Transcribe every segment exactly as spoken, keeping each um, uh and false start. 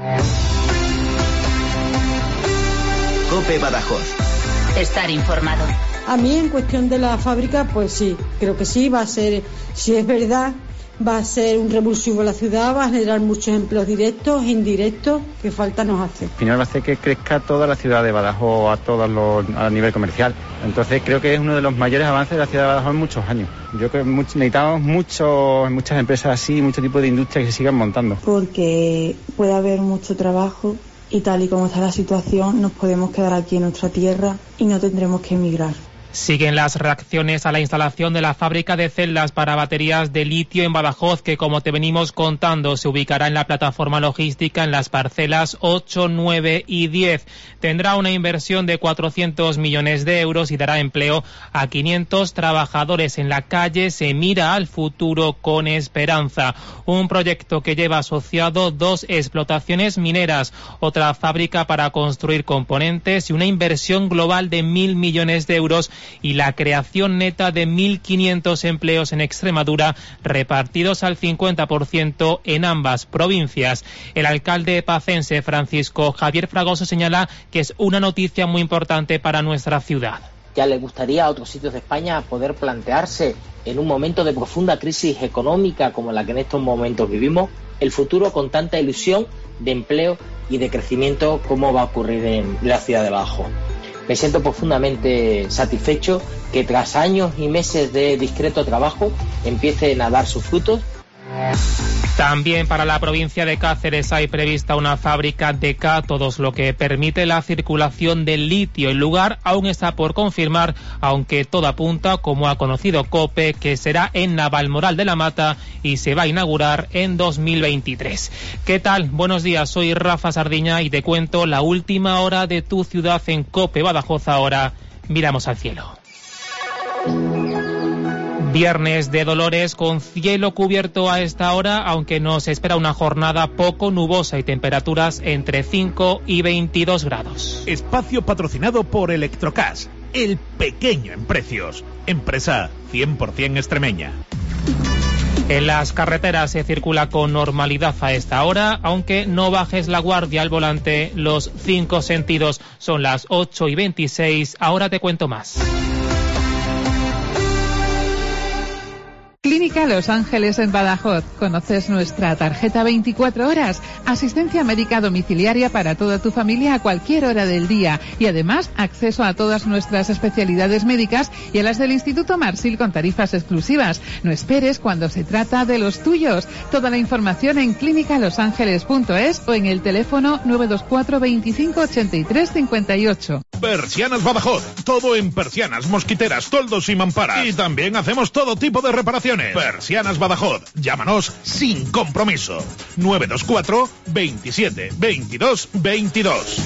COPE Badajoz. Estar informado. A mí, en cuestión de la fábrica, pues sí, creo que sí, va a ser, si es verdad, va a ser un revulsivo en la ciudad, va a generar muchos empleos directos e indirectos que falta nos hace. Al final va a hacer que crezca toda la ciudad de Badajoz a todos los, a nivel comercial. Entonces creo que es uno de los mayores avances de la ciudad de Badajoz en muchos años. Yo creo que mucho, necesitamos mucho, muchas empresas así, mucho tipo de industria que se sigan montando. Porque puede haber mucho trabajo y tal y como está la situación nos podemos quedar aquí en nuestra tierra y no tendremos que emigrar. Siguen las reacciones a la instalación de la fábrica de celdas para baterías de litio en Badajoz, que, como te venimos contando, se ubicará en la plataforma logística en las parcelas ocho, nueve y diez. Tendrá una inversión de cuatrocientos millones de euros y dará empleo a quinientos trabajadores. En la calle se mira al futuro con esperanza. Un proyecto que lleva asociado dos explotaciones mineras, otra fábrica para construir componentes y una inversión global de mil millones de euros y la creación neta de mil quinientos empleos en Extremadura, repartidos al cincuenta por ciento en ambas provincias. El alcalde pacense, Francisco Javier Fragoso, señala que es una noticia muy importante para nuestra ciudad. Ya le gustaría a otros sitios de España poder plantearse, en un momento de profunda crisis económica como la que en estos momentos vivimos, el futuro con tanta ilusión de empleo y de crecimiento como va a ocurrir en la ciudad de Badajoz. Me siento profundamente satisfecho que tras años y meses de discreto trabajo empiecen a dar sus frutos. También para la provincia de Cáceres hay prevista una fábrica de cátodos, lo que permite la circulación del litio. El lugar aún está por confirmar, aunque todo apunta, como ha conocido COPE, que será en Navalmoral de la Mata y se va a inaugurar en dos mil veintitrés. ¿Qué tal? Buenos días, soy Rafa Sardiña y te cuento la última hora de tu ciudad en COPE Badajoz. Ahora miramos al cielo. Viernes de Dolores con cielo cubierto a esta hora, aunque nos espera una jornada poco nubosa y temperaturas entre cinco y veintidós grados. Espacio patrocinado por Electrocas, el pequeño en precios. Empresa cien por ciento extremeña. En las carreteras se circula con normalidad a esta hora, aunque no bajes la guardia al volante. Los cinco sentidos. Son las ocho y veintiséis. Ahora te cuento más. Clínica Los Ángeles en Badajoz. ¿Conoces nuestra tarjeta veinticuatro horas? Asistencia médica domiciliaria para toda tu familia a cualquier hora del día. Y además, acceso a todas nuestras especialidades médicas y a las del Instituto Marsil con tarifas exclusivas. No esperes cuando se trata de los tuyos. Toda la información en clínica los ángeles punto es o en el teléfono nueve dos cuatro veinticinco ochenta y tres cincuenta y ocho. Persianas Badajoz. Todo en persianas, mosquiteras, toldos y mamparas. Y también hacemos todo tipo de reparaciones. Persianas Badajoz. Llámanos sin compromiso. nueve dos cuatro veintisiete veintidós veintidós.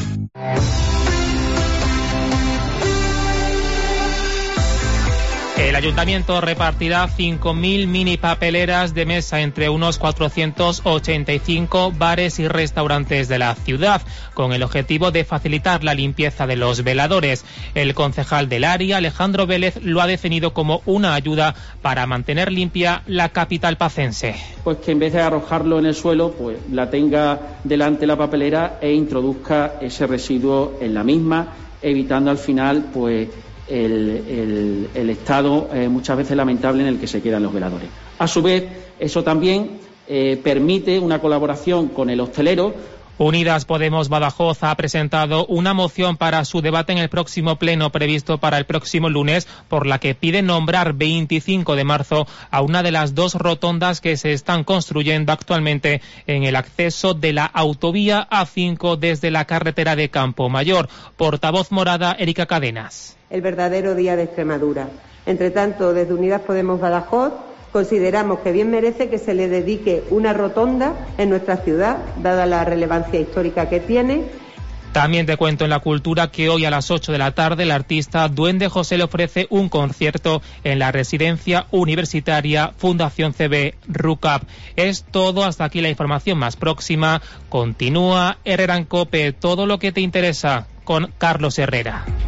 El ayuntamiento repartirá cinco mil mini papeleras de mesa entre unos cuatrocientos ochenta y cinco bares y restaurantes de la ciudad, con el objetivo de facilitar la limpieza de los veladores. El concejal del área, Alejandro Vélez, lo ha definido como una ayuda para mantener limpia la capital pacense. Pues que en vez de arrojarlo en el suelo, pues la tenga delante la papelera e introduzca ese residuo en la misma, evitando al final, pues, El, el, el estado eh, muchas veces lamentable en el que se quedan los veladores. A su vez, eso también eh, permite una colaboración con el hostelero. Unidas Podemos Badajoz ha presentado una moción para su debate en el próximo pleno previsto para el próximo lunes, por la que pide nombrar veinticinco de marzo a una de las dos rotondas que se están construyendo actualmente en el acceso de la autovía A cinco desde la carretera de Campo Mayor. Portavoz morada, Erika Cadenas. El verdadero día de Extremadura. Entre tanto, desde Unidas Podemos Badajoz consideramos que bien merece que se le dedique una rotonda en nuestra ciudad, dada la relevancia histórica que tiene. También te cuento en la cultura que hoy a las ocho de la tarde el artista Duende José le ofrece un concierto en la residencia universitaria Fundación C B RUCAP. Es todo, hasta aquí la información más próxima. Continúa Herrera en COPE, todo lo que te interesa con Carlos Herrera.